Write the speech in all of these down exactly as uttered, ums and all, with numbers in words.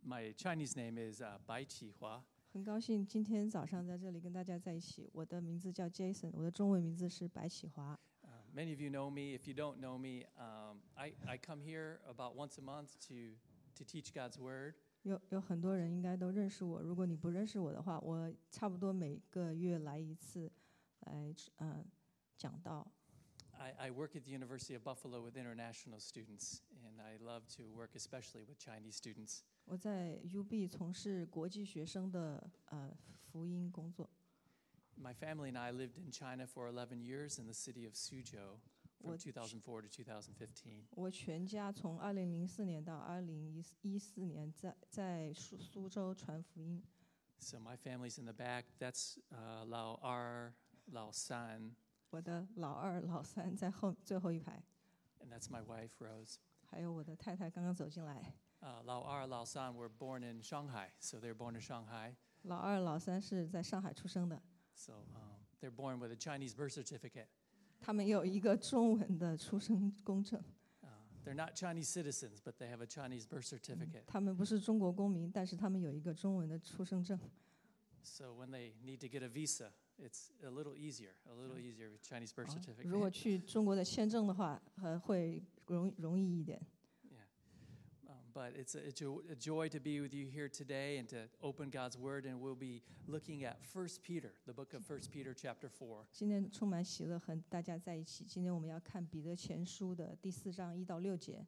my Chinese name is uh, Bai Qihua. 很高兴今天早上在这里跟大家在一起。我的名字叫 Jason， 我的中文名字是白启华。 Uh, many of you know me. If you don't know me, um, I, I come here about once a month to, to teach God's Word. 有有很多人应该都认识我。如果你不认识我的话，我差不多每个月来一次，来呃讲道。 I, I work at the University of Buffalo with international students, and I love to work especially with Chinese students. 我在 U B 从事国际学生的呃福音工作。 My family and I lived in China for eleven years in the city of Suzhou from two thousand four to two thousand fifteen. 我全家从二零零四年到二零一四年在在苏苏州传福音。 So my family's in the back. That's uh, Lao Er, Lao San, 我的老二、老三在后最后一排， and that's my wife Rose. 还有我的太太刚刚走进来。 Uh, Lao Er, Lao San were born in Shanghai, so they're born in Shanghai. 老二、老三是在上海出生的， So um, they're born with a Chinese birth certificate. 他们有一个中文的出生公证。 Uh, they're not Chinese citizens, but they have a Chinese birth certificate. 他们不是中国公民，但是他们有一个中文的出生证。 So when they need to get a visa, it's a little easier, a little easier with Chinese birth 如果 certificate. 去中国的签证的话，呃，会容容易一点。 Yeah. Um, but it's a, it's a joy to be with you here today and to open God's Word, and we'll be looking at First Peter, the book of First Peter, chapter four. 今天充满喜乐，和大家在一起。今天我们要看彼得前书的第四章一到六节。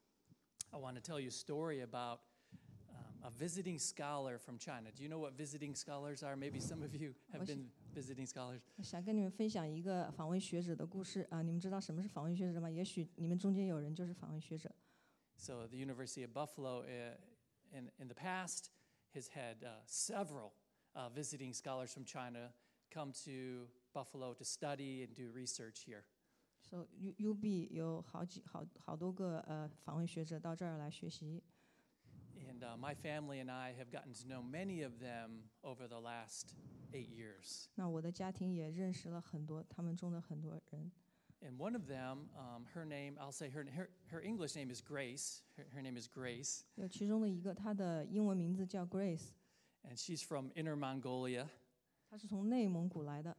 I want to tell you a story about um, a visiting scholar from China. Do you know what visiting scholars are? Maybe some of you have been visiting scholars. 想跟你们分享一个访问学者的故事啊！你们知道什么是访问学者吗？也许你们中间有人就是访问学者。 So the University of Buffalo uh, in, in the past has had uh, several uh, visiting scholars from China come to Buffalo to study and do research here. So U U B 有好几好好多个呃访问学者到这儿来学习。 And uh, my family and I have gotten to know many of them over the last eight years. 那我的家庭也认识了很多他们中的很多人。 And one of them, um, her name, I'll say her, her, her English name is Grace. Her, her name is Grace. 有其中的一个，她的英文名字叫 Grace， And she's from Inner Mongolia. 她是从内蒙古来的。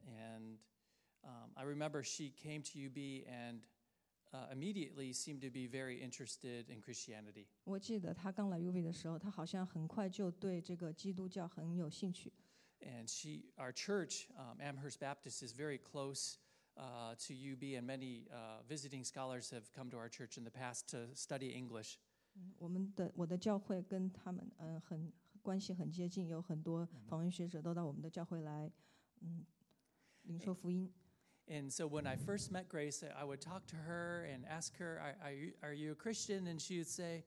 And um, I remember she came to U B and uh, immediately seemed to be very interested in Christianity. 我记得她刚来 U B 的时候，她好像很快就对这个基督教很有兴趣。 And she, our church, um, Amherst Baptist, is very close uh, to U B, and many uh, visiting scholars have come to our church in the past to study English. 我们的我的教会跟他们嗯、呃、很关系很接近，有很多访问学者都到我们的教会来嗯领受福音。 And so when I first met Grace, I would talk to her and ask her, are, are, you, are you a Christian? And she would say,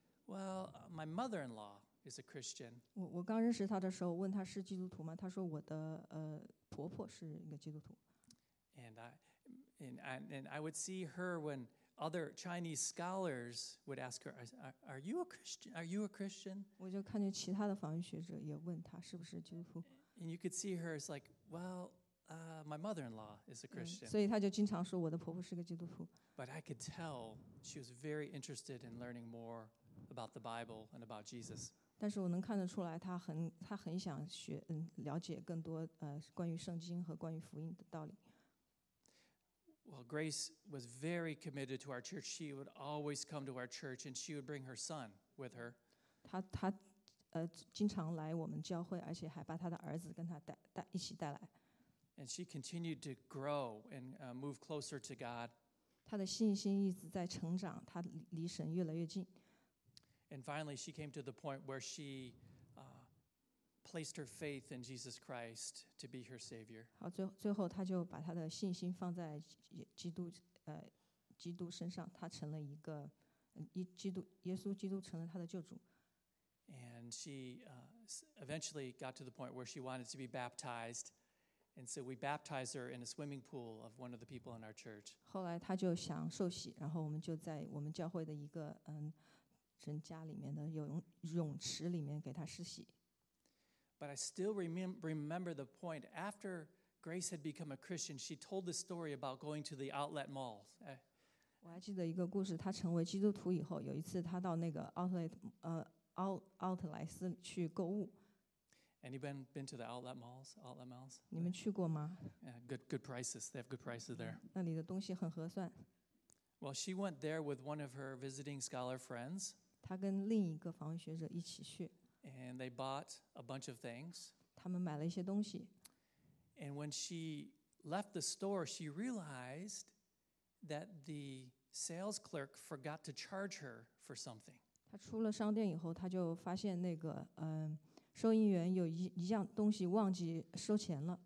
well, my mother-in-law is a Christian. 我我刚认识她的时候，问她是基督徒吗？她说我的呃婆婆是一个基督徒。 And I, and, I, and I would see her when other Chinese scholars would ask her, are, are you a Christian? Are you a Christian? 我就看见其他的访问学者也问她是不是基督徒。 And you could see her as like, well, uh, my mother-in-law is a 嗯 Christian. 所以她就经常说我的婆婆是个基督徒。 But I could tell she was very interested in learning more about the Bible and about Jesus. 但是我能看得出来，她很她很想学嗯了解更多呃关于圣经和关于福音的道理。 Well, Grace was very committed to our church. She would always come to our church, and she would bring her son with her. 她她呃经常来我们教会，而且还把她的儿子跟她带带一起带来。 And she continued to grow and uh, move closer to God. 她的信心一直在成长，她离离神越来越近。 And finally, she came to the point where she uh, placed her faith in Jesus Christ to be her Savior. 好，最最后她就把她的信心放在基督呃基督身上，她成了一个嗯一基督耶稣基督成了她的救主。 And she uh, eventually got to the point where she wanted to be baptized. And so we baptized her in a swimming pool of one of the people in our church. 后来她就想受洗，然后我们就在我们教会的一个嗯人家里面的泳泳池里面给她施洗。 But I still remem- remember the point. After Grace had become a Christian, she told this story about going to the outlet malls. Eh, 我还记得一个故事，她成为基督徒以后，有一次她到那个 outlet 呃 out 奥特莱斯去购物。 Anybody been to the outlet malls? Outlet malls? 你们去过吗？ Yeah, good, good prices. They have good prices there. 那里的东西很合算。 Well, she went there with one of her visiting scholar friends, 他跟另一个访问学者一起去， and they bought a bunch of things. 他们买了一些东西。 And when she left the store, she realized that the sales clerk forgot to charge her for something. 他出了商店以后，他就发现那个嗯、呃，收银员有一一样东西忘记收钱了。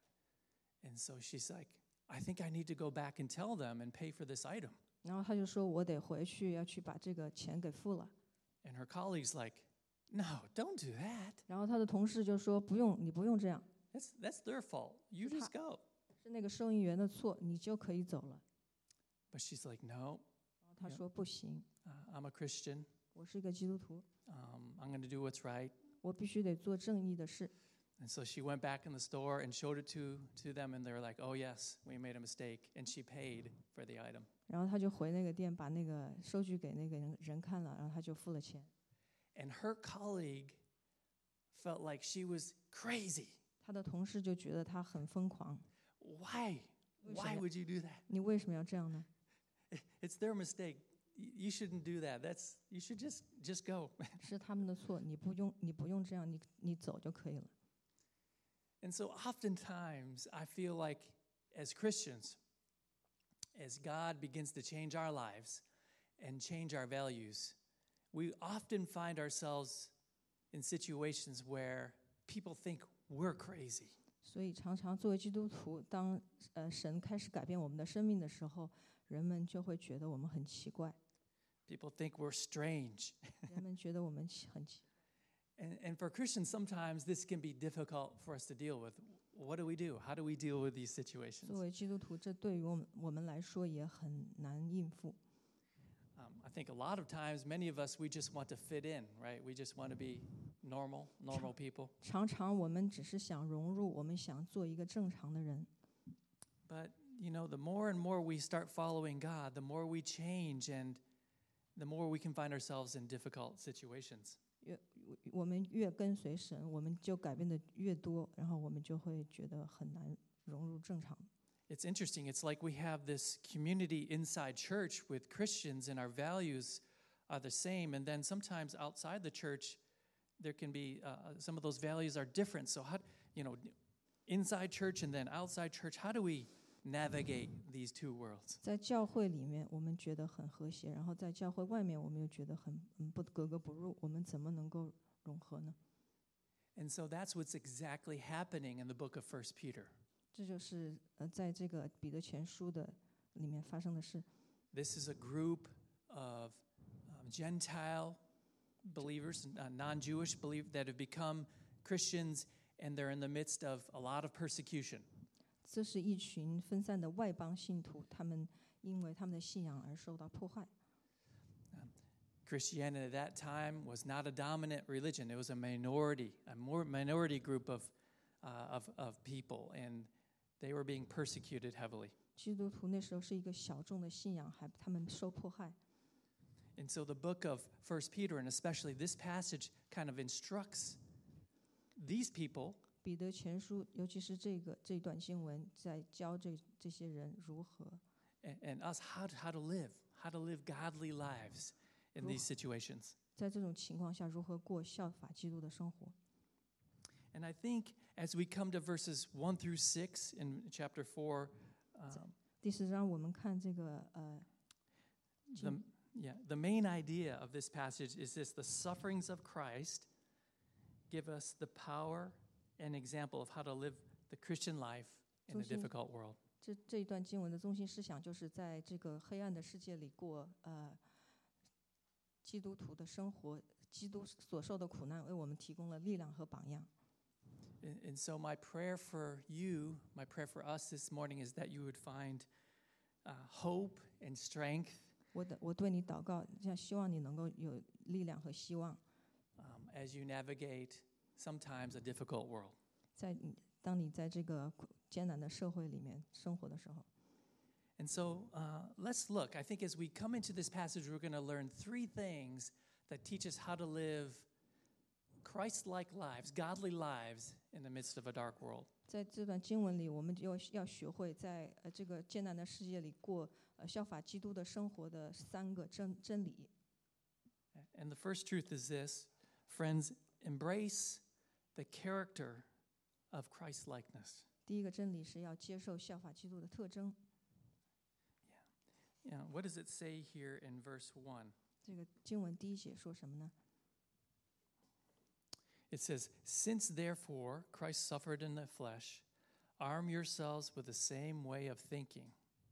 And so she's like, I think I need to go back and tell them and pay for this item. 然后他就说：“我得回去要去把这个钱给付了。” And her colleague's like, no, don't do that. 然后他的同事就说：“不用，你不用这样， That's, that's their fault. You just go. 是那个收银员的错，你就可以走了。” But she's like, no, 然后他说：“不行， uh, I'm a Christian. 我是一个基督徒， Um, I'm going to do what's right. 我必须得做正义的事。” And so she went back in the store and showed it to, to them, and they're like, oh, yes, we made a mistake. And she paid for the item. 然后他就回那个店，把那个收据给那个人人看了，然后他就付了钱。 And her colleague felt like she was crazy. 他的同事就觉得他很疯狂。 Why? Why would you do that? 你为什么要这样呢？ It's their mistake. You shouldn't do that. That's you should just just go. 是他们的错，你不用，你不用这样，你你走就可以了。 And so oftentimes I feel like as Christians, as God begins to change our lives and change our values, we often find ourselves in situations where people think we're crazy. 所以常常作为基督徒，当呃神开始改变我们的生命的时候，人们就会觉得我们很奇怪， People think we're strange. 人们觉得我们奇很奇。 And, and for Christians, sometimes this can be difficult for us to deal with. What do we do? How do we deal with these situations? 作为基督徒，这对于我们我们来说也很难应付。 Um, I think a lot of times, many of us, we just want to fit in, right? We just want to be normal, normal people. 常常我们只是想融入，我们想做一个正常的人。 But, you know, the more and more we start following God, the more we change and the more we can find ourselves in difficult situations. 越我们越跟随神，我们就改变的越多，然后我们就会觉得很难融入正常。 It's interesting. It's like we have this community inside church with Christians and our values are the same. And then sometimes outside the church, there can be uh, some of those values are different. So how, you know, inside church and then outside church, how do we navigate these two worlds? 在教会里面，我们觉得很和谐，然后在教会外面，我们又觉得很嗯不格格不入。我们怎么能够融合呢？ And so that's what's exactly happening in the book of First Peter. 这就是呃，在这个彼得前书的里面发生的事。 This is a group of um, Gentile believers, uh, non-Jewish believers that have become Christians, and they're in the midst of a lot of persecution. 这是一群分散的外邦信徒，他们因为他们的信仰而受到迫害。 Christianity at that time was not a dominant religion. It was a minority, a more minority group of, uh, of, of people, and they were being persecuted heavily. 基督徒那时候是一个小众的信仰，还他们受迫害。 And so the book of First Peter, and especially this passage, kind of instructs these people 彼得前书，尤其是这个这一段经文，在教这这些人如何 and, and us how to, how to live, how to live godly lives in these situations. 在这种情况下如何过效法基督的生活。 And I think as we come to verses one through six in chapter four, um, 第四章我们看这个呃， the, yeah, the main idea of this passage is this: the sufferings of Christ give us the power and example of how to live the Christian life in a 中心- difficult world. 这这一段经文的中心思想就是在这个黑暗的世界里过呃基督徒的生活，基督所受的苦难为我们提供了力量和榜样。 And, and so my prayer for you, my prayer for us this morning is that you would find uh, hope and strength 我的我对你祷告，这样希望你能够有力量和希望， um, as you navigate sometimes a difficult world. 在你当你在这个苦艰难的社会里面生活的时候。 And so uh, let's look. I think as we come into this passage, we're going to learn three things that teach us how to live Christ-like lives, godly lives in the midst of a dark world. 在这段经文里，我们要要学会在呃这个艰难的世界里过呃效法基督的生活的三个真真理。 And the first truth is this, friends, embrace the character of Christ-likeness. 第一个真理是要接受效法基督的特征。 Yeah, what does it say here in verse one? 这个经文第一节说什么呢？ It says, "Since therefore Christ suffered in the flesh, arm yourselves with the same way of thinking.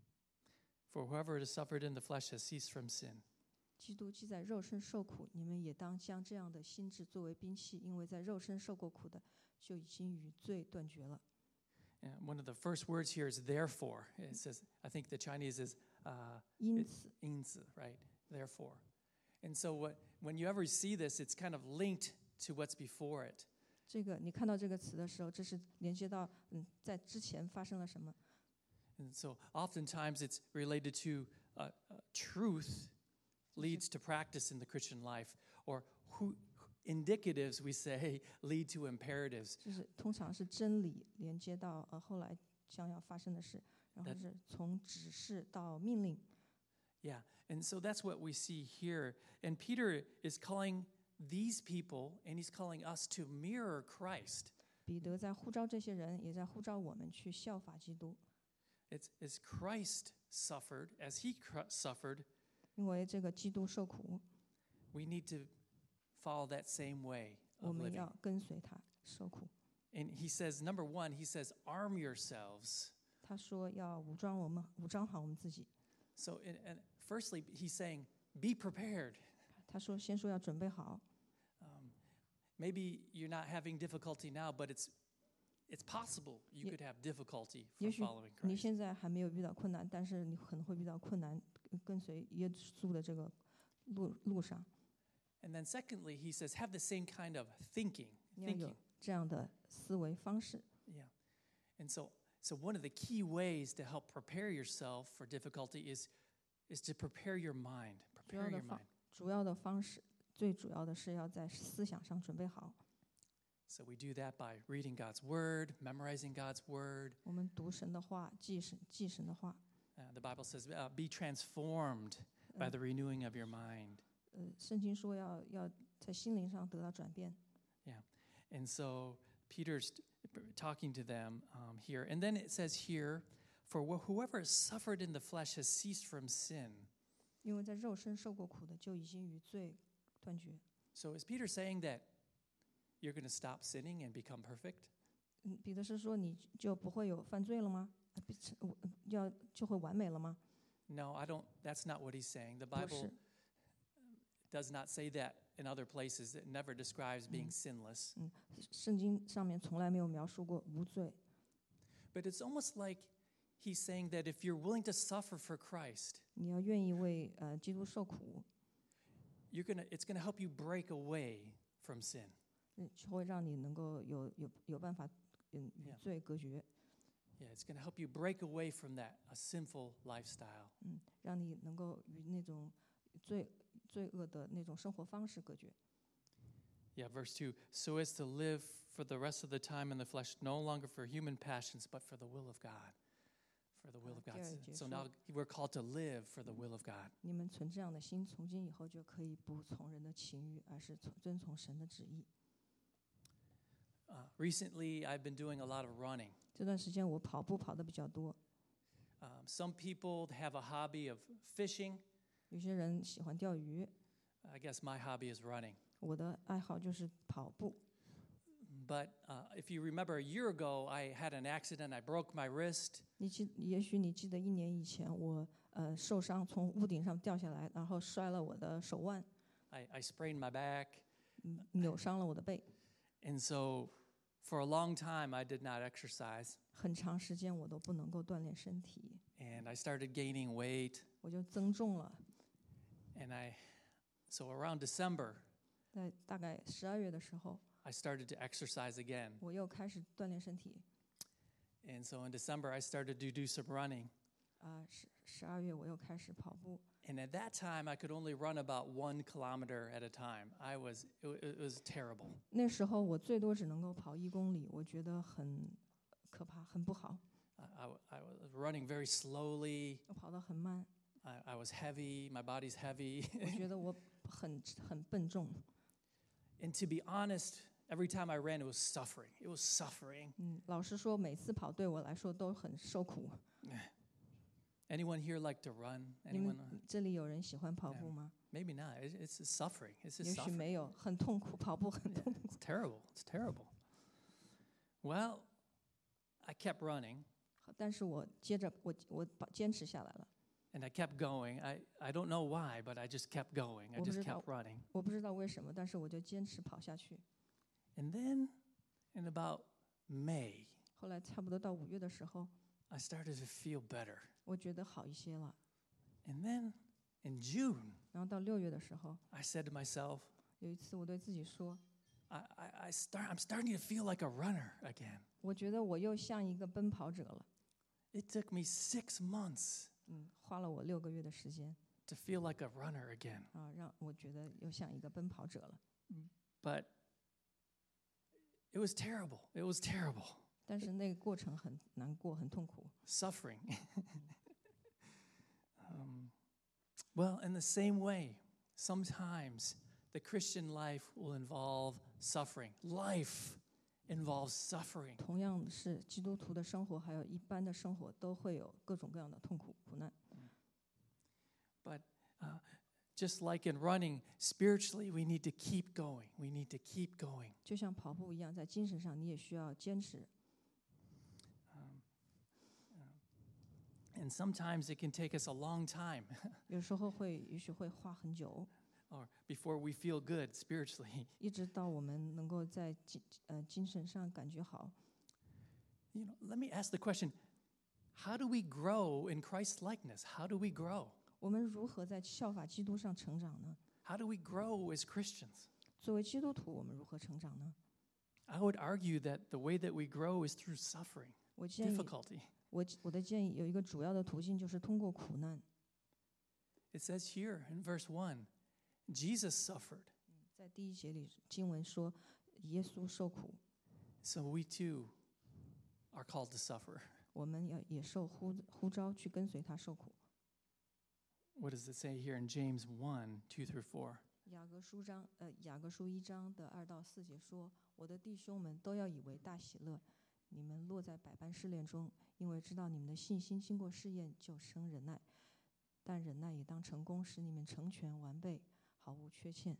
For whoever has suffered in the flesh has ceased from sin." 基督既在肉身受苦，你们也当将这样的心智作为兵器，因为在肉身受过苦的，就已经与罪断绝了。 And one of the first words here is therefore. It says, I think the Chinese is uh, 因此， 因此, right? Therefore. And so what, when you ever see this, it's kind of linked to what's before it. 这个你看到这个词的时候，这是连接到嗯，在之前发生了什么。 And so oftentimes it's related to uh, uh, truth leads to practice in the Christian life, or who, indicatives, we say, lead to imperatives. 就是通常是真理连接到呃后来将要发生的事，然后 That- 是从指示到命令。 Yeah, and so that's what we see here. And Peter is calling these people, and he's calling us to mirror Christ. 彼得在呼召这些人，也在呼召我们去效法基督， It's as Christ suffered, as he cr- suffered, 因为这个基督受苦， we need to follow that same way 我 of 们 living. 要跟随他受苦。 And he says, number one, he says, arm yourselves. 他说要武装我们，武装好我们自己。 So, and, and firstly, he's saying, be prepared. 他说先说要准备好， Um, maybe you're not having difficulty now, but it's it's possible you Ye- could have difficulty 也 from 许 following 你 Christ. 现在还没有遇到困难，但是你可能会遇到困难，跟随耶稣的这个路路上， And then secondly, he says, have the same kind of thinking, 你要 thinking. 有这样的思维方式。 Yeah. And so, so one of the key ways to help prepare yourself for difficulty is, is to prepare your mind. 主 Prepare 要的 your 方 mind. 主要的方式，最主要的是要在思想上准备好。 So we do that by reading God's word, memorizing God's word. 我们读神的话，记神记神的话。 Uh, the Bible says, uh, be transformed by the renewing of your mind. 呃，圣经说要要在心灵上得到转变。 Yeah. And so Peter's t- talking to them um, here. And then it says here, for wh- whoever has suffered in the flesh has ceased from sin. 因为在肉身受过苦的，就已经与罪断绝。 So is Peter saying that you're going to stop sinning and become perfect? 嗯，彼得是说你就不会有犯罪了吗？呃不是我要就会完美了吗？ No, I don't. That's not what he's saying. The 不 Bible 是， does not say that in other places. It never describes being sinless. 嗯，圣经上面从来没有描述过无罪。 But it's almost like he's saying that if you're willing to suffer for Christ, 你要愿意为呃基督受苦， you're gonna. It's going to help you break away from sin. 嗯，就会让你能够有有有办法嗯与 Yeah. 罪隔绝， Yeah, it's going to help you break away from that a sinful lifestyle. 嗯，让你能够与那种罪罪恶的那种生活方式隔绝。 Yeah, verse two. So as to live for the rest of the time in the flesh, no longer for human passions, but for the will of God. For the will of God. 第二节 So 说 now we're called to live for the will of God. 你们存这样的心，从今以后就可以不从人的情欲，而是从遵从神的旨意。 Uh, recently, I've been doing a lot of running. 这段时间我跑步跑的比较多， Um, some people have a hobby of fishing. 有些人喜欢钓鱼， I guess my hobby is running. 我的爱好就是跑步。 But uh, if you remember, a year ago, I had an accident. I broke my wrist. 你记，也许你记得一年以前我呃受伤，从屋顶上掉下来，然后摔了我的手腕， I, I sprained my back. 嗯扭伤了我的背。 And so for a long time, I did not exercise. 很长时间我都不能够锻炼身体， And I started gaining weight. 我就增重了。 And I, so around December, 在大概十二月的时候， I started to exercise again. 我又开始锻炼身体。 And so in December, I started to do some running. 啊、十十二月我又开始跑步。 And at that time, I could only run about one kilometer at a time. I was, it, it was terrible. 那时候我最多只能够跑一公里，我觉得很可怕，很不好。 I, I, I was running very slowly. 我跑得很慢， I, I was heavy. My body's heavy. 我觉得我很很笨重。 And to be honest, every time I ran, it was suffering. It was suffering. 嗯，老实说，每次跑对我来说都很受苦。 Anyone here like to run? 你 Anyone? 们这里有人喜欢跑步吗？ Maybe not. It's, it's just suffering. It's 也 just 许 suffering. 没有，很痛苦，跑步很痛苦。 It's terrible. It's terrible. Well, I kept running, 但是我接着我我把坚持下来了。 and I kept going. I, I don't know why, but I just kept going. I 我不 just 知道 kept running. 我不知道为什么，但是我就坚持跑下去。 And then in about May, 后来差不多到五月的时候， I started to feel better. 我觉得好一些了。 And then in June, 然后到六月的时候， I said to myself, 有一次我对自己说， I, I, I start, I'm starting to feel like a runner again. 我觉得我又像一个奔跑者了。 It took me six months 嗯，花了我六个月的时间 to feel like a runner again. 啊，让我觉得又像一个奔跑者了。 But it was terrible. It was terrible. 但是那个过程很难过，很痛苦。 Suffering. um, well, in the same way, sometimes the Christian life will involve suffering. Life involves suffering. 同样是基督徒的生活，还有一般的生活，都会有各种各样的痛苦苦难。 But uh, just like in running, spiritually, we need to keep going. We need to keep going. 就像跑步一样，在精神上你也需要坚持。 And sometimes it can take us a long time 有时候会，也许会花很久， or before we feel good spiritually. 一直到我们能够在精呃精神上感觉好。 You know, let me ask the question, how do we grow in Christ's likeness? How do we grow? 我们如何在效法基督上成长呢？ How do we grow as Christians? 作为基督徒，我们如何成长呢？ I would argue that the way that we grow is through suffering, 我建议， difficulty. 我我的建议有一个主要的途径，就是通过苦难。 It says here in verse one, Jesus suffered, 在第一节里，经文说耶稣受苦， so we too are called to suffer. 我们要也受呼呼召去跟随他受苦。 What does it say here in James one, two through four? 雅各书章，呃，雅各书一章的二到四节说：“我的弟兄们都要以为大喜乐，你们落在百般试炼中，因为知道你们的信心经过试验，就生忍耐。但忍耐也当成功，使你们成全完备，毫无缺欠。”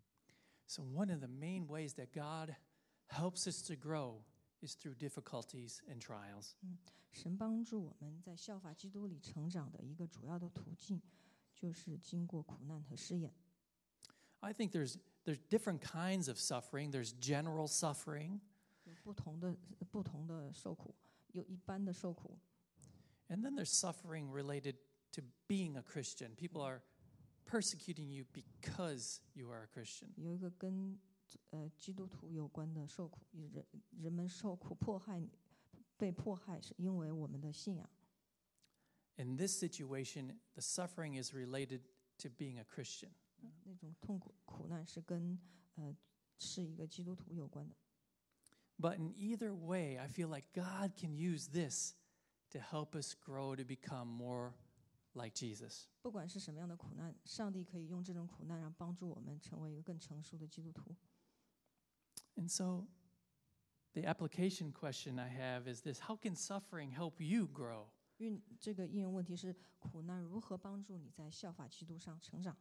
So one of the main ways that God helps us to grow is through difficulties and trials. 神帮助我们在效法基督里成长的一个主要的途径，就是经过苦难和试验。 I think there's there's different kinds of suffering. There's general suffering, 有不同的不同的受苦，有一般的受苦， and then there's suffering related to being a Christian. People are persecuting you because you are a Christian. 有一个跟呃基督徒有关的受苦，人人们受苦迫害，被迫害是因为我们的信仰。 In this situation, the suffering is related to being a Christian. 那种痛苦苦难是跟呃是一个基督徒有关的。 But in either way, I feel like God can use this to help us grow to become more like Jesus. 不管是什么样的苦难，上帝可以用这种苦难，让帮助我们成为一个更成熟的基督徒。 And so the application question I have is this: how can suffering help you grow? 运这个应用问题是：苦难如何帮助你在效法基督上成长？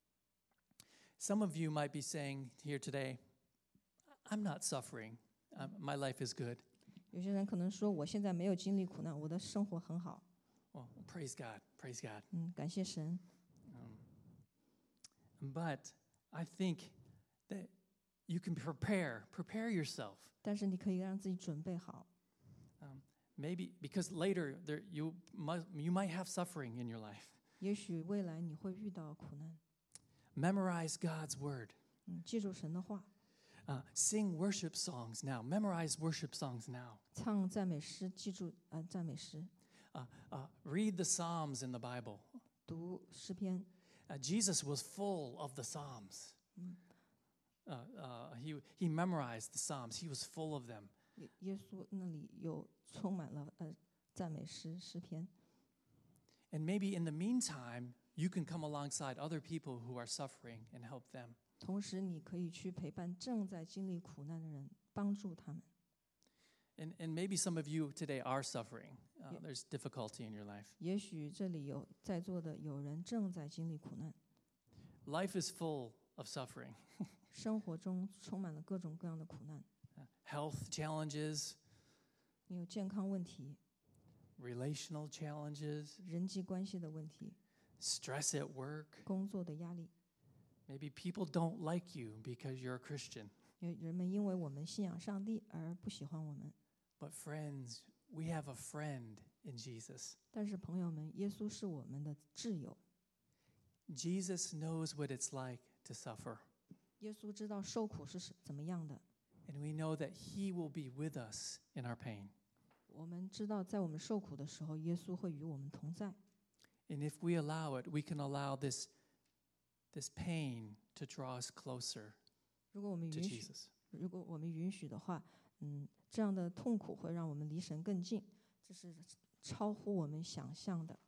Some of you might be saying here today, I'm not suffering. Um, my life is good. 有些人可能说：“我现在没有经历苦难，我的生活很好。 Well, praise God, praise God. ” 嗯，感谢神。 But I think that you can prepare, prepare yourself. 但是你可以让自己准备好， Um, maybe because later there, you, must, you might have suffering in your life. 也许未来你会遇到苦难。 Memorize God's word. 嗯，记住神的话， Uh, sing worship songs now. Memorize worship songs now. 唱赞美诗，记住呃赞美诗， Uh, uh, read the Psalms in the Bible. 读诗篇。 Uh, Jesus was full of the Psalms. Uh, uh, he, he memorized the Psalms. He was full of them. 耶耶稣那里有充满了呃赞美诗诗篇。 And maybe in the meantime, you can come alongside other people who are suffering and help them. 同时，你可以去陪伴正在经历苦难的人，帮助他们。 And, and maybe some of you today are suffering. Uh, there's difficulty in your life. 也许这里有在座的有人正在经历苦难， Life is full of suffering. 生活中充满了各种各样的苦难。 Health challenges, 你有健康问题、 relational challenges, 人际关系的问题、 stress at work. 工作的压力。 Maybe people don't like you because you're a Christian. 有人们因为我们信仰上帝而不喜欢我们， But friends, we have a friend in Jesus. 但是朋友们，耶稣是我们的挚友。 Jesus knows what it's like to suffer. 耶稣知道受苦是怎么样的， And we know that he will be with us in our pain. 我们知道在我们受苦的时候，耶稣会与我们同在。 And if we allow it, we can allow this, this pain to draw us closer 如果我们 to 允许， Jesus. 如果我们允许的话，嗯，这样的痛苦会让我们离神更近，这是超乎我们想象的。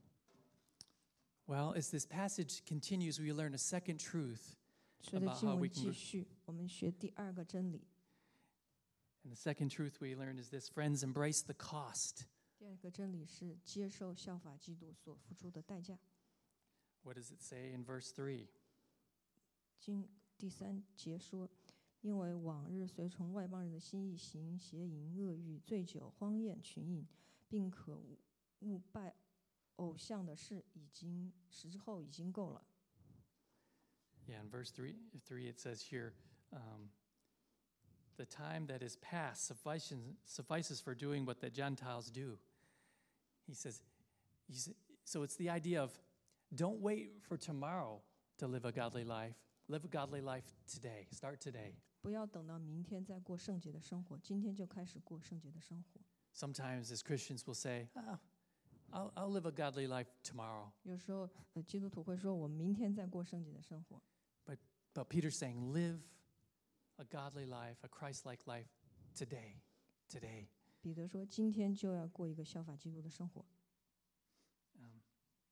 Well, as this passage continues, we learn a second truth. 随着 about 经 how we 文 can 继续，我们学第二个真理。 And the second truth we learn is this: friends, embrace the cost. 第二个真理是接受效法基督所付出的代价。 What does it say in verse three? 经第三节说，因为往日随从外邦人的心意行邪淫、恶欲、醉酒、荒宴、群饮，并可误拜偶像的事，已经时候已经够了。 Yeah, in verse three, three it says here, um, the time that is past suffices, suffices for doing what the Gentiles do. He says, he sa- so it's the idea of don't wait for tomorrow to live a godly life. Live a godly life today. Start today. 不要等到明天再过圣洁的生活，今天就开始过圣洁的生活。 Sometimes as Christians we'll say, oh, I'll, I'll live a godly life tomorrow. 有时候，呃，基督徒会说：“我明天再过圣洁的生活。” But Peter's saying, live a godly life, a Christ-like life today, today. 彼得说：“今天就要过一个效法基督的生活。” Um,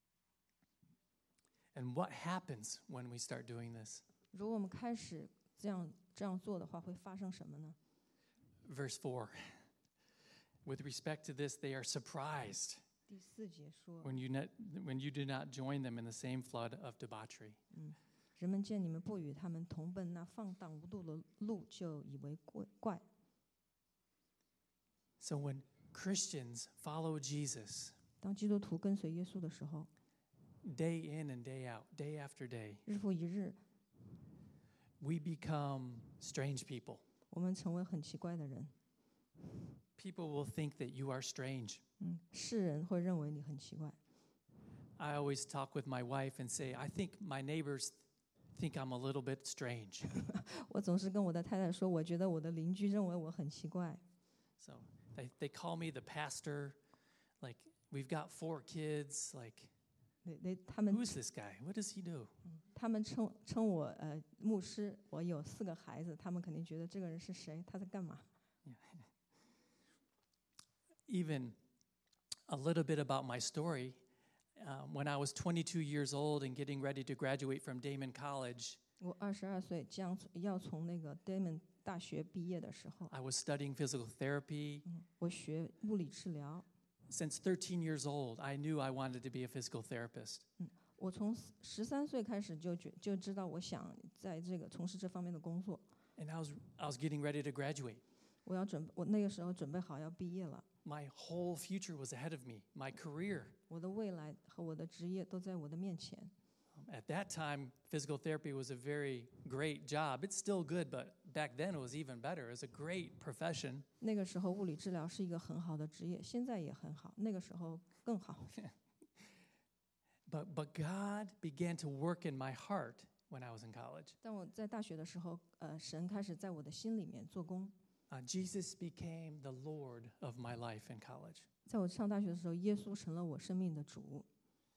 and what happens when we start doing this? 如果我们开始这样这样做的话，会发生什么呢？ Verse four. With respect to this, they are surprised 第四节说 when you, not, when you do not join them in the same flood of debauchery.：“ 嗯，人们见你们不与他们同奔那放荡无度的路，就以为怪怪。” So when Christians follow Jesus 当基督徒跟随耶稣的时候， day in and day out, day after day, 日复一日， we become strange people. 我们成为很奇怪的人。 People will think that you are strange. 嗯，世人会认为你很奇怪。 I always talk with my wife and say, I think my neighbors think I'm a little bit strange. 我总是跟我的太太说，我觉得我的邻居认为我很奇怪。 So they, they call me the pastor. Like, we've got four kids. Like, 对对，他们 who's this guy? What does he do? 他们称称我呃牧师，我有四个孩子，他们肯定觉得这个人是谁，他在干嘛？ Even a little bit about my story. Um, when I was twenty-two years old and getting ready to graduate from Damon College, 我二十二岁将要从那个 Damon 大学毕业的时候， I was studying physical therapy. 嗯，我学物理治疗。 Since thirteen years old, I knew I wanted to be a physical therapist. 我从十三岁开始就觉就知道我想在这个从事这方面的工作。 And I was, I was getting ready to graduate. 我要准我那个时候准备好要毕业了， My whole future was ahead of me, my career. 我的未来和我的职业都在我的面前。 Um, At that time, physical therapy was a very great job. It's still good, but back then it was even better. It was a great profession. 那个时候物理治疗是一个很好的职业，现在也很好，那个时候更好。 But, but God began to work in my heart when I was in college. 但我在大学的时候，呃，神开始在我的心里面做工。 Uh, Jesus became the Lord of my life in college. 在我上大学的时候，耶稣成了我生命的主。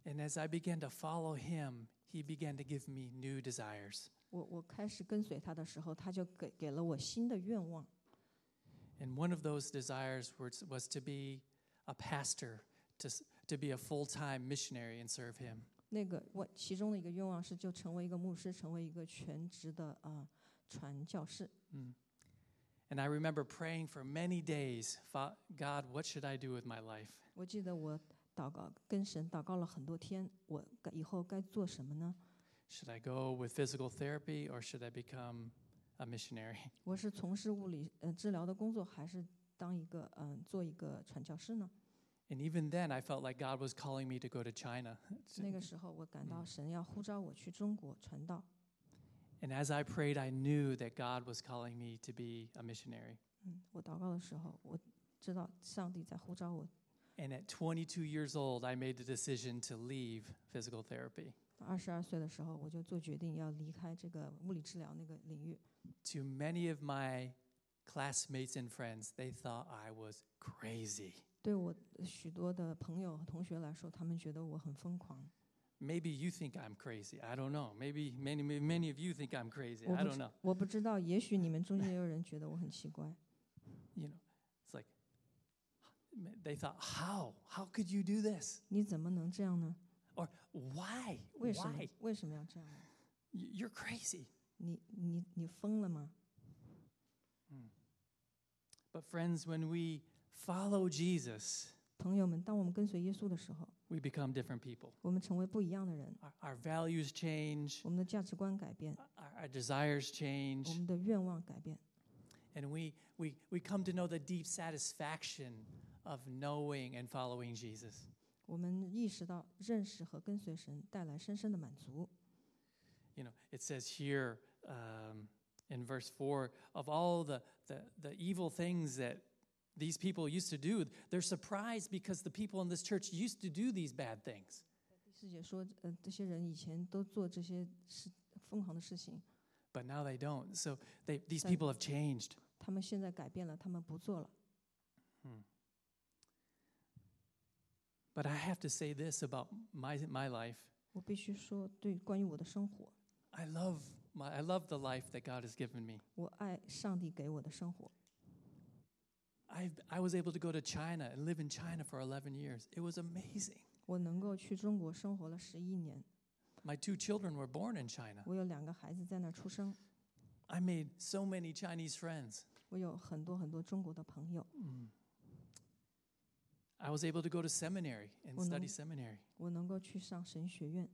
And as I began to follow him, he began to give me new desires. 我我开始跟随他的时候，他就给给了我新的愿望。 And one of those desires was, was to be a pastor, to, to be a full-time missionary and serve him. 那个我其中的一个愿望是，就成为一个牧师，成为一个全职的啊、呃、传教士。 Mm. And I remember praying for many days, God, what should I do with my life? 我记得我祷告，跟神祷告了很多天，我该以后该做什么呢？ Should I go with physical therapy or should I become a missionary? 我是从事物理呃治疗的工作，还是当一个嗯、呃、做一个传教士呢？ And even then, I felt like God was calling me to go to China. 那个时候，我感到神要呼召我去中国传道。 And as I prayed, I knew that God was calling me to be a missionary. 嗯，我祷告的时候，我知道上帝在呼召我。 And at twenty-two years old, I made the decision to leave physical therapy. 二十二岁的时候，我就做决定要离开这个物理治疗那个领域。 To many of my classmates and friends, they thought I was crazy. 对我许多的朋友和同学来说，他们觉得我很疯狂。 Maybe you think I'm crazy. I don't know. Maybe many, many of you think I'm crazy. 我 I 不 don't 知 know. 我不知道，也许你们中间也有人觉得我很奇怪。 You know, it's like they thought, how? How could you do this? 你怎么能这样呢？ Or why? 为什么 Why? 为什么要这样呢？ Y- You're crazy. 你你你疯了吗？ But friends, when we follow Jesus, 朋友们，当我们跟随耶稣的时候， we become different people. 我们成为不一样的人， Our, our values change, 我们的价值观改变， our, our desires 我 change, 们的愿望改变， and we, we, we come to know the deep satisfaction of knowing and following Jesus. 我们意识到认识和跟随神带来深深的满足。 You know, it says here um, in verse four, of all the, the, the evil things that these people used to do, they're surprised because the people in this church used to do these bad things. 第四节说，呃，这些人以前都做这些事疯狂的事情， But now they don't. So they, these people have changed. 他们现在改变了，他们不做了。 But I have to say this about my, my life. 我必须说，对关于我的生活， I love my, I love the life that God has given me. 我爱上帝给我的生活。 I I was able to go to China and live in China for eleven years. It was amazing. 我能够去中国生活了十一年， My two children were born in China. 我有两个孩子在那儿出生， I made so many Chinese friends. 我有很多很多中国的朋友， I was able to go to seminary and Well, no. study seminary. 我能够去上神学院。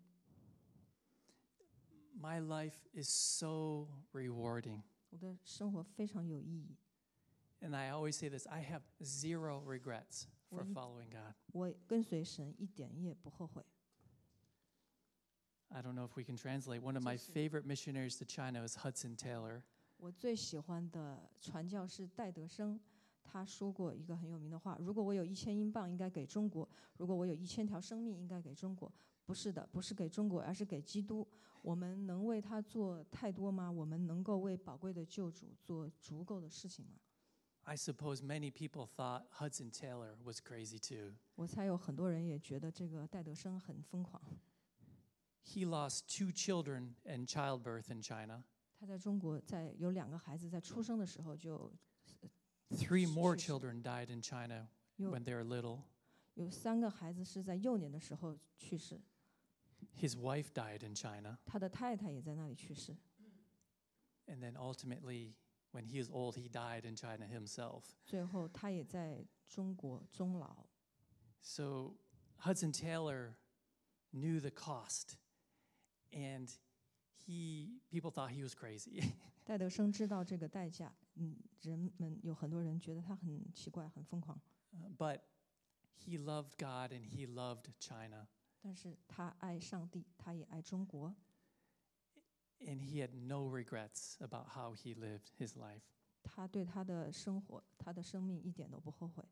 My life is so rewarding. 我的生活非常有意义。 And I always say this, I have zero regrets for Well, following God. 我跟随神一点也不后悔。 I don't know if we can translate. One of my favorite missionaries to China is Hudson Taylor. 我最喜欢的传教士戴德生，他说过一个很有名的话：如果我有一千英镑，应该给中国；如果我有一千条生命，应该给中国。不是的，不是给中国，而是给基督。我们能为他做太多吗？我们能够为宝贵的救主做足够的事情吗？ I suppose many people thought Hudson Taylor was crazy too. 我猜有很多人也觉得这个戴德生很疯狂。 He lost two children in childbirth in China. 他在中国在有两个孩子在出生的时候就 Three more 去世。 children died in China 有 when they were little. 有三个孩子是在幼年的时候去世， His wife died in China. 他的太太也在那里去世。 And then ultimately, when he was old, he died in China himself. 最后他也在中国终老。 So Hudson Taylor knew the cost. And he, people thought he was crazy. 戴德生知道这个代价，嗯，人们有很多人觉得他很奇怪、很疯狂， Uh, but he loved God and he loved China. 但是他爱上帝，他也爱中国， And he had no regrets about how he lived his life. 他对他的生活、他的生命一点都不后悔。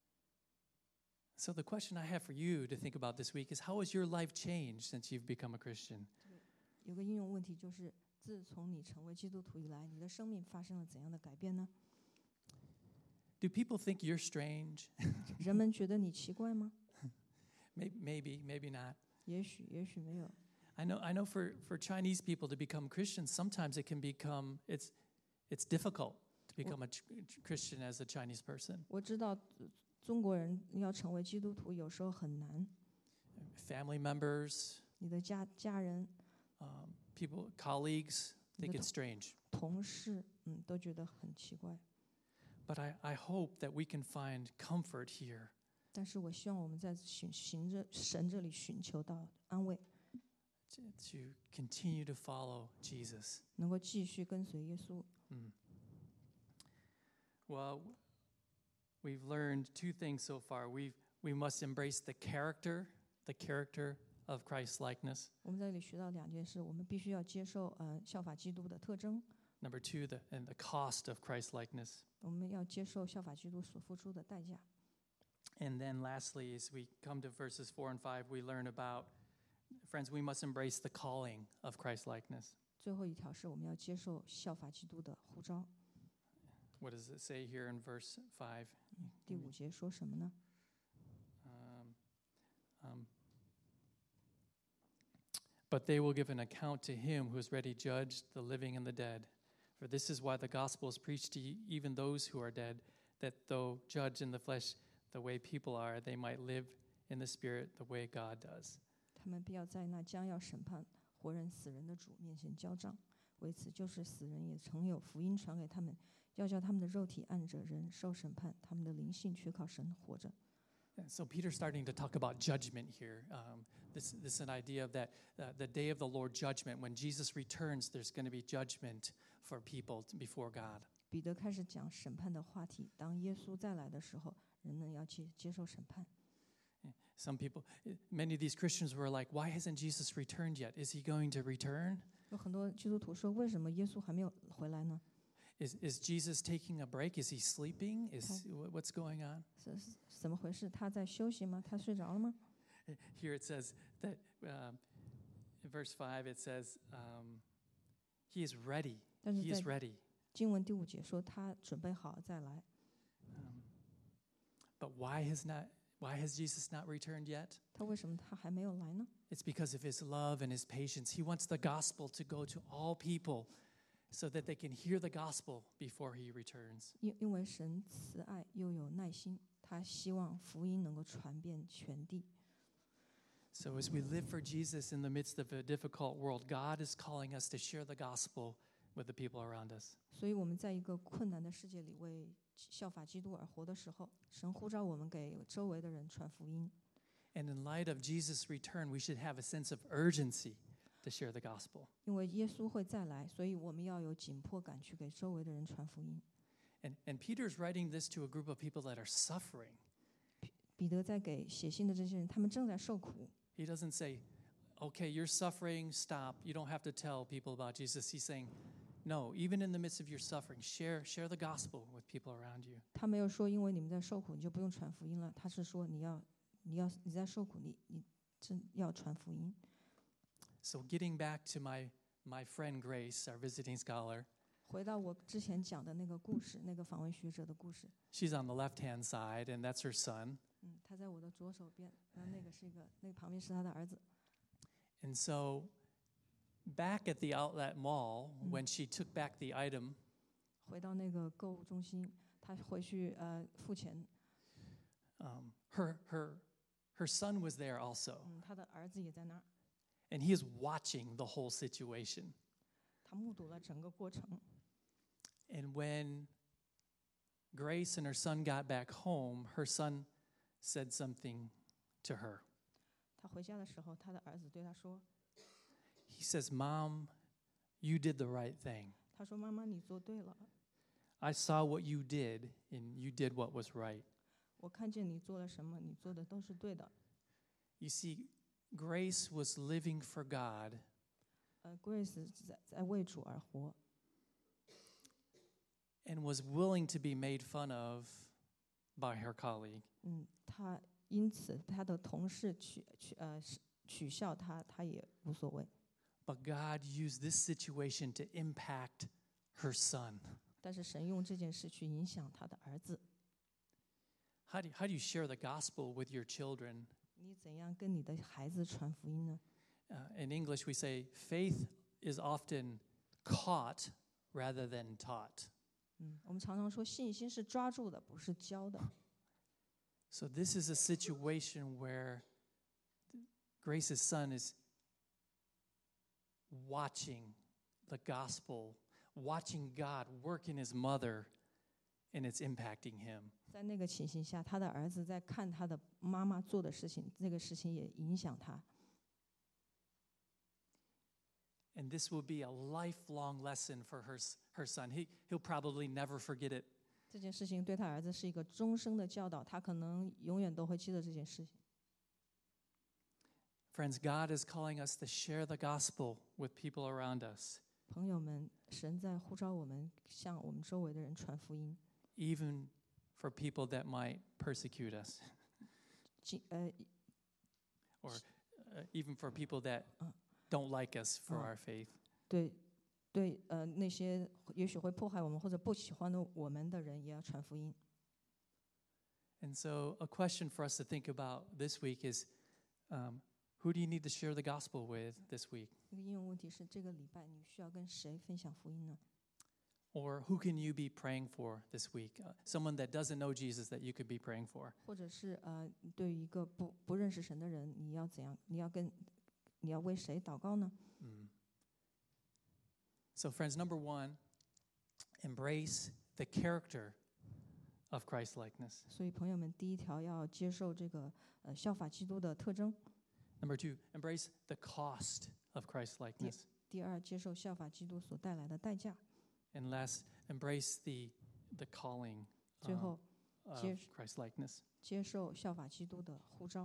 So the question I have for you to think about this week is, how has your life changed since you've become a Christian? 有个应用问题就是，自从你成为基督徒以来，你的生命发生了怎样的改变呢？ Do people think you're strange? 人们觉得你奇怪吗？ Maybe, maybe, maybe not. 也许也许没有。 I know, I know for, for Chinese people to become Christians, sometimes it can become, it's, it's difficult to become a ch- Christian as a Chinese person. 我知道呃中国人要成为基督徒有时候很难， Family members, 你的家家人、 um, people, colleagues think it's strange. 同事，嗯，都觉得很奇怪。 But I, I hope that we can find comfort here 但是我希望我们在寻寻着神这里寻求到安慰， to, to continue to follow Jesus. 能够继续跟随耶稣。 Mm. Well, we've learned two things so far. We've, we must embrace the character, the character of Christ's likeness. 我们在这里学到两件事，我们必须要接受呃效法基督的特征， Number two, the, and the cost of Christ's likeness. 我们要接受效法基督所付出的代价。 And then lastly, as we come to verses four and five, we learn about, friends, we must embrace the calling of Christ's likeness. 最后一条是我们要接受效法基督的呼召。 What does it say here in verse five? 第五节说什么呢？ Um, um, but they will give an account to him who has already judged the living and the dead. For this is why the gospel is preached to even those who are dead, that though judged in the flesh the way people are, they might live in the spirit the way God does. 他们必要在那将要审判活人死人的主面前交账。为此，就是死人也曾有福音传给他们，要叫他们的肉体按着人受审判，他们的灵性却靠神活着。 And so Peter's starting to talk about judgment here. Um, this, this is an idea of that uh, the day of the Lord judgment. When Jesus returns, there's going to be judgment for people before God. 彼得开始讲审判的话题。当耶稣再来的时候，人们要接接受审判。 Some people, many of these Christians were like, why hasn't Jesus returned yet? Is he going to return? 有很多基督徒说，为什么耶稣还没有回来呢？ Is, is Jesus taking a break? Is he sleeping? Is what's going on? 是是怎么回事？他在休息吗？他睡着了吗？ Here it says that um, in verse five, it says um, he is ready. 但是 He is 在 ready. 经文第五节说，他准备好再来。 Um, but why has not? Why has Jesus not returned yet? 他为什么他还没有来呢？ It's because of his love and his patience. He wants the gospel to go to all people so that they can hear the gospel before he returns. 因因为神慈爱又有耐心，他希望福音能够传遍全地。 So as we live for Jesus in the midst of a difficult world, God is calling us to share the gospel with the people around us. 所以我们在一个困难的世界里为效法基督而活的时候，神呼召我们给周围的人传福音。 And in light of Jesus' return, we should have a sense of urgency to share the gospel. 因为耶稣会再来，所以我们要有紧迫感去给周围的人传福音。 And, and Peter's writing this to a group of people that are suffering. 彼得在给写信的这些人，他们正在受苦。 He doesn't say, okay, you're suffering, stop. You don't have to tell people about Jesus. He's saying, no, even in the midst of your suffering, share, share the gospel with people around you. 他没有说，因为你们在受苦，你就不用传福音了。他是说，你要，你要你在受苦，你你真要传福音。 So getting back to my, my friend Grace, our visiting scholar, 回到我之前讲的那个故事，那个访问学者的故事。 she's on the left-hand side, and that's her son. 嗯，他在我的左手边，然后那个是一个，那个旁边是他的儿子。 And so back at the outlet mall, when she took back the item, 回到那个购物中心，他回去呃付钱。 um, her, her, her son was there also, 嗯，他的儿子也在那儿， and he is watching the whole situation. 他目睹了整个过程。 And when Grace and her son got back home, her son said something to her. 他回家的时候，他的儿子对他说 He says, Mom, you did the right thing. 他说：“妈妈，你做对了， I saw what you did, and you did what was right. 我看见你做了什么，你做的都是对的。 You see, Grace was living for God, ” 呃，Grace 在在为主而活， and was willing to be made fun of by her colleague. 嗯，他因此他的同事取取呃是取笑他，他也无所谓。 But God used this situation to impact her son. 但是神用这件事去影响他的儿子。 How do you, how do you share the gospel with your children? 你怎样跟你的孩子传福音呢？ Uh, in English, we say faith is often caught rather than taught. 嗯，我们常常说信心是抓住的，不是教的。 So this is a situation where Grace's son is watching the gospel, watching God work in his mother, and it's impacting him. 在那个情形下，他的儿子在看他的妈妈做的事情，这个事情也影响他。 And this will be a lifelong lesson for her, her son. He, he'll probably never forget it. 这件事情对他儿子是一个终生的教导，他可能永远都会记得这件事情。 Friends, God is calling us to share the gospel with people around us, 朋友们，神在呼召我们向我们周围的人传福音， even for people that might persecute us, 即呃 or uh, even for people that don't like us for our faith. 对对呃那些也许会迫害我们或者不喜欢的我们的人，也要传福音。 And so, a question for us to think about this week is um, who do you need to share the gospel with this week? 一个应用问题是，这个礼拜你需要跟谁分享福音呢？ Or who can you be praying for this week? Uh, someone that doesn't know Jesus that you could be praying for. 或者是呃，对于一个不不认识神的人，你要怎样？你要跟你要为谁祷告呢？ Mm. So, friends, number one, embrace the character of Christ-likeness. 所以朋友们，第一条要接受这个呃效法基督的特征； Number two, embrace the cost of Christ-likeness. 第二，接受效法基督所带来的代价； And last, embrace the, the calling 最 uh, 后 of 接 Christ-likeness. 接受效法基督的呼召。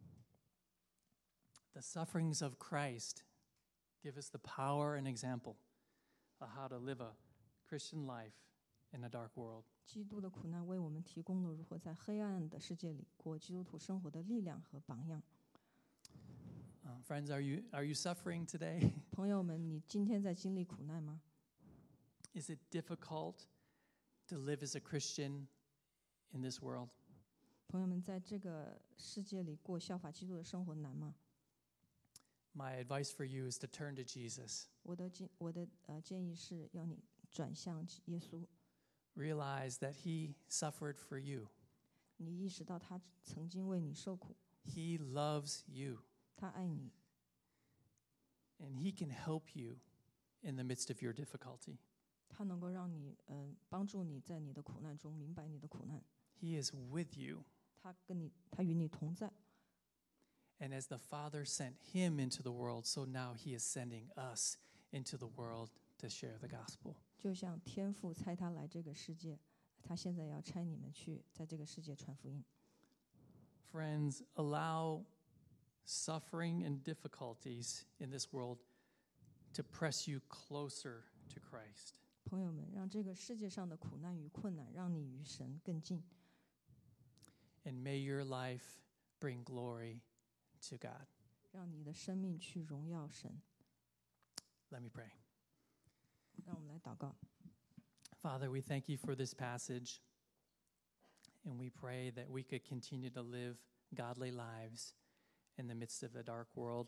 The sufferings of Christ give us the power and example of how to live a Christian life in a dark world. 基督的苦难为我们提供了如何在黑暗的世界里过基督徒生活的力量和榜样。 Uh, friends, are you, are you suffering today? 朋友们，你今天在经历苦难吗？ Is it difficult to live as a Christian in this world? 朋友们，在这个世界里过效法基督的生活难吗？ My advice for you is to turn to Jesus. 我的建我的呃建议是要你转向耶稣， Realize that he suffered for you. 你意识到他曾经为你受苦， He loves you, 他爱你， and he can help you in the midst of your difficulty. 他能够让你嗯、呃、帮助你在你的苦难中明白你的苦难， He is with you. 他跟你他与你同在。 And as the Father sent him into the world, so now he is sending us into the world to share the gospel. 就像天父差他来这个世界，他现在要差你们去在这个世界传福音。 Friends, allow suffering and difficulties in this world to press you closer to Christ. 朋友们，让这个世界上的苦难与困难，让你与神更近， And may your life bring glory to God. 让你的生命去荣耀神。 Let me pray. 让我们来祷告。 Father, we thank you for this passage, and we pray that we could continue to live godly lives in the midst of a dark world.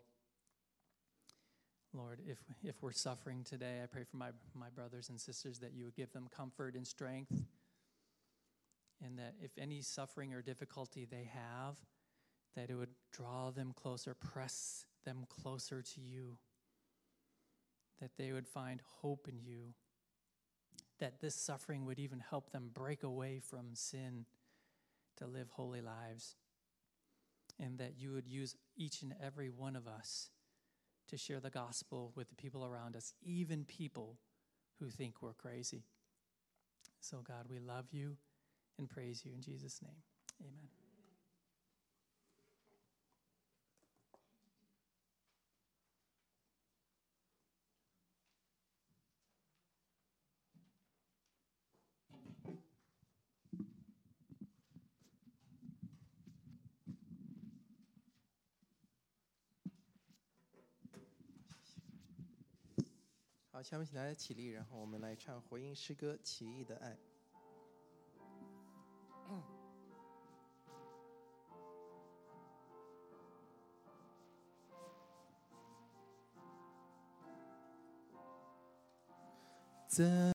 Lord, if, if we're suffering today, I pray for my, my brothers and sisters that you would give them comfort and strength, and that if any suffering or difficulty they have, that it would draw them closer, press them closer to you, that they would find hope in you, that this suffering would even help them break away from sin to live holy lives, and that you would use each and every one of us to share the gospel with the people around us, even people who think we're crazy. So, God, we love you and praise you in Jesus' name. Amen. Thank you. 好，下面请大家起立，然后我们来唱回应诗歌《奇异的爱》。 择。